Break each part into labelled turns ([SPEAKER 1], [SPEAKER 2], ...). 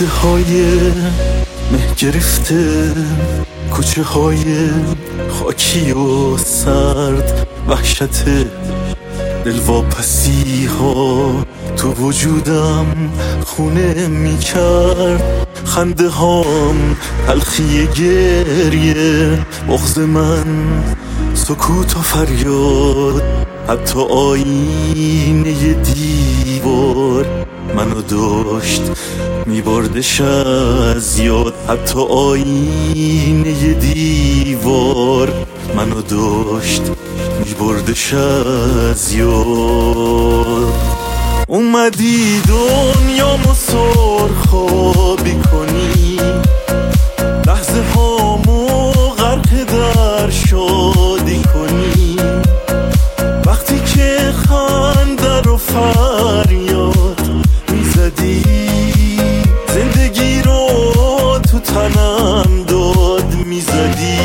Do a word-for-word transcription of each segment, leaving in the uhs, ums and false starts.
[SPEAKER 1] دشت های مه گرفته، کوچه های خاکی و سرد، وحشت دلواپسی ها تو وجودم خونه می کرد. خنده هام تلخی گریه، بغض من سکوت و فریاد. حتی آینه دیوار منو داشت میبردش از یاد. حتی آینه دیوار منو داشت میبردش از یاد. اومدی دنیامو سرخابی کنی، لحظه هامو غرق در شادی کنی. وقتی که خنده رو فریاد میزدی، زندگی رو تو تنم داد میزدی.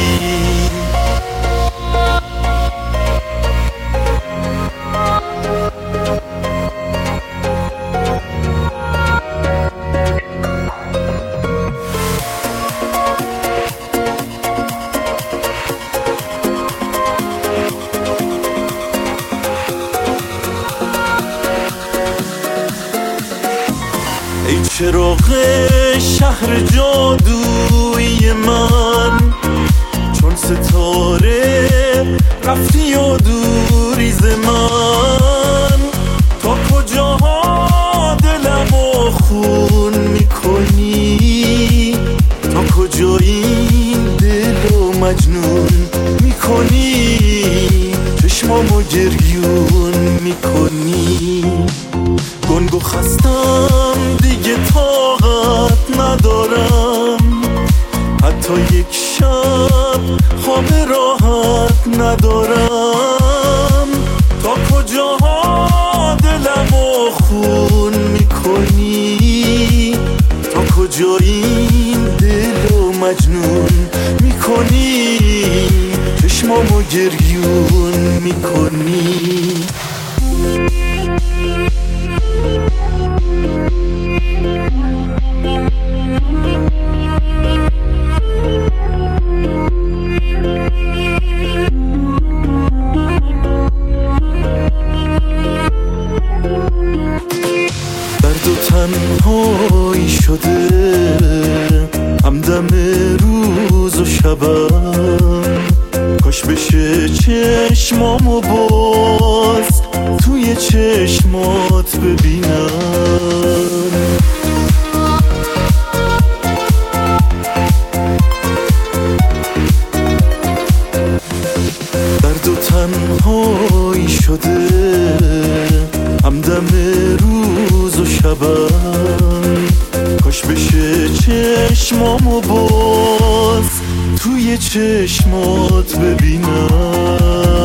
[SPEAKER 1] ای چراغ شهر جادویی من، چون ستاره رفتی و دوری ز من. تا کجاها دلمو خون میکنی، تا کجا این دلو مجنون میکنی. چشمامو گریون میکنی، گنگ و خستم دیگه طاقت ندارم. حتی یک شب خواب راحت ندارم. تا کجاها دلمو خون میکنی، تا کجا این دلو مجنون میکنی. چشمامو گریون میکنی. درد و تنهایی شده همدم روز و شبم. کاش بشه چشمامو باز توی چشمات ببینم. درد و تنهایی شده همدم روز و شبم. کاش بشه چشمامو باز توی چشمات ببینم.